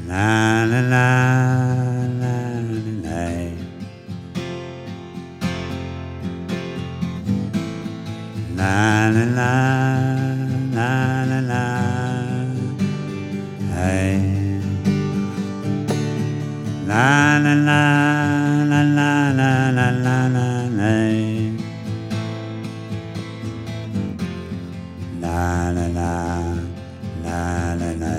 Na na na na na. Na na na na na na. Hey. Na na na na na na na na na. Na na na na na na.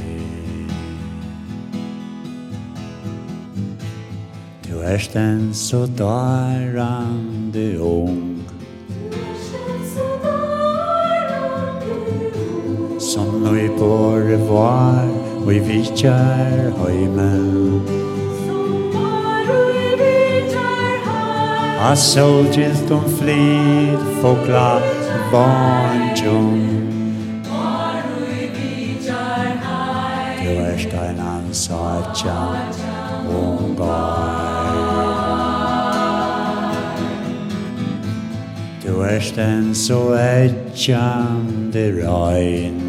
Du erst en så darrande ung som nu i både var och i vitjar höjmen a solgilt flyr fågla vanjum du erst en ansatja ungar du erst en så edjande regn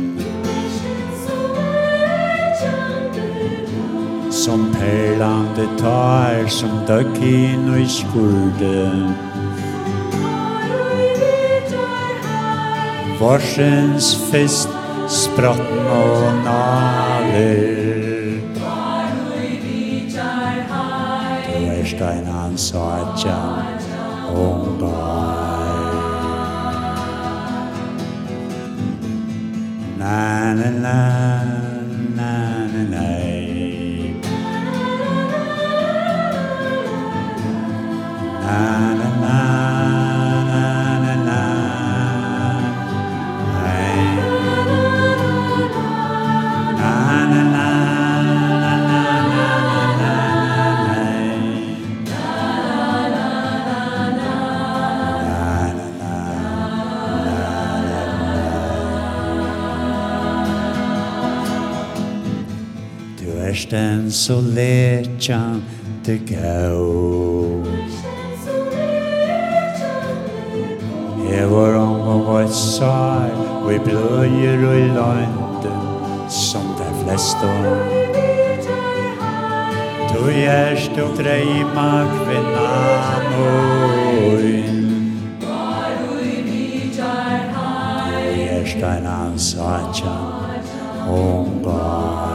som perlande tar som dök in och i skurden varsens fest sprattn och naler du erst en ansatja ungar na na na na na na. Na na na na na na. Hey. Na na na na na na na. Hey. Na na na na na. Du erst en så lekjande gau Jeg var omgång og et sær og I bløyer og I landen som de fleste Du gjerst og dreima kvinna moin Du gjerst en ansatja ungar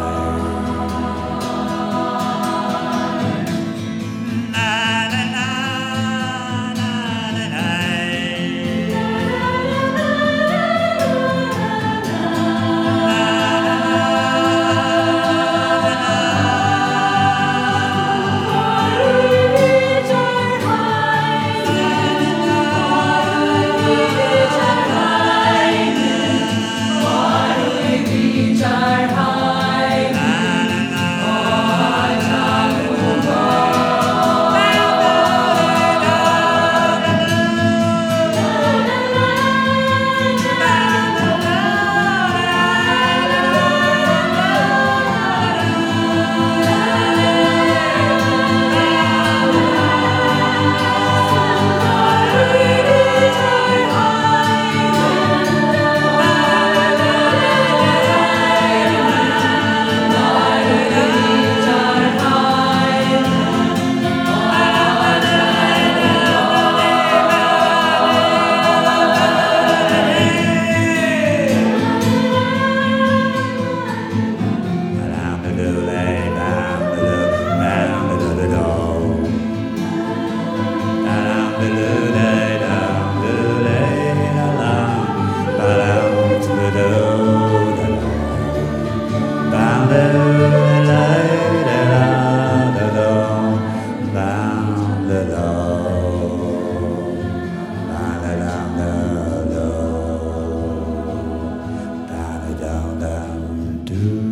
do